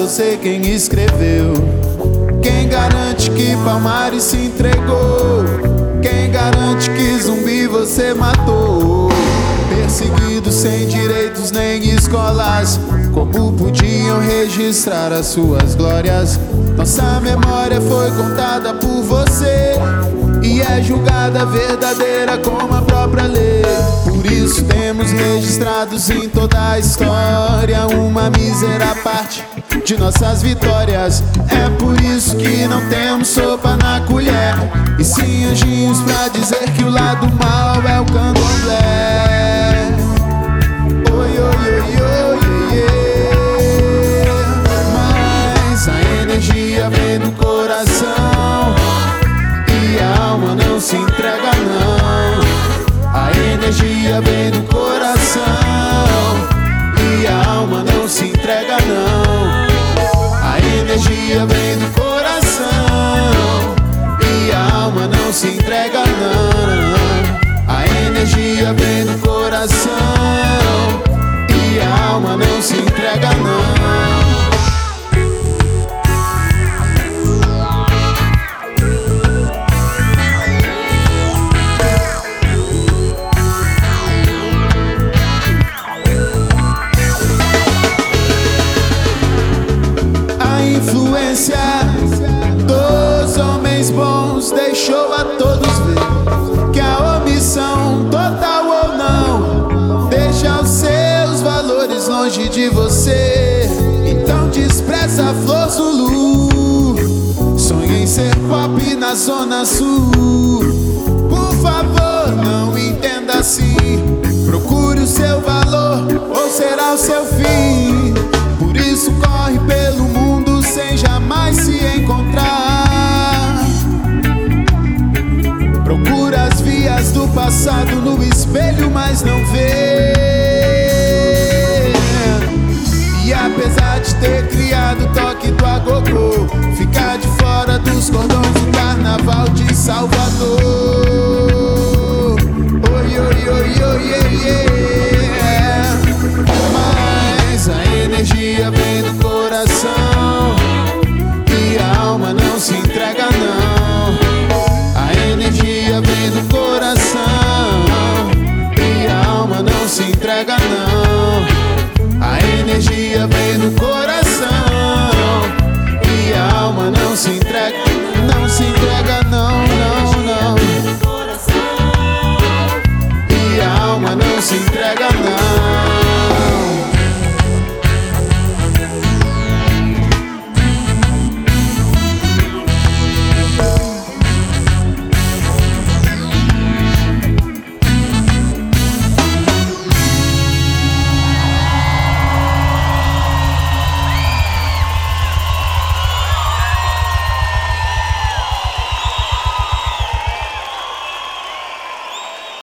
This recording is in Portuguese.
sei quem escreveu. Quem garante que Palmares se entregou? Quem garante que Zumbi você matou? Perseguidos sem direitos nem escolas, como podiam registrar as suas glórias? Nossa memória foi contada por você e é julgada verdadeira como a própria lei. Por isso temos registrados em toda a história uma mísera parte de nossas vitórias. É por isso que não temos sopa na colher, e sim anjinhos pra dizer que o lado mal é o candomblé. Oi, oi, oi, oi, oi. Mas a energia vem do coração e a alma não se entrega não. A energia vem do coração e a alma não se entrega não. A energia vem do coração e a alma não se entrega não. A energia vem do coração e a alma não se entrega não. Influência dos homens bons deixou a todos ver que a omissão, total ou não, deixa os seus valores longe de você. Então despreza a flor Zulu, sonha em ser pop na zona sul. Por favor, não entenda assim, procure o seu valor ou será o seu fim. Por isso corre pelo mundo sem jamais se encontrar. Procura as vias do passado no espelho, mas não vê. E apesar de ter criado o toque do agogô, fica de fora dos cordões do carnaval de Salvador. Oi, oi, oi, oi, oi, oi. Mas a energia vem do coração e a alma não se entrega não. A energia vem do coração e a alma não se entrega não. A energia vem do coração e a alma não se entrega, não se entrega não, não, não. E a alma não se entrega não.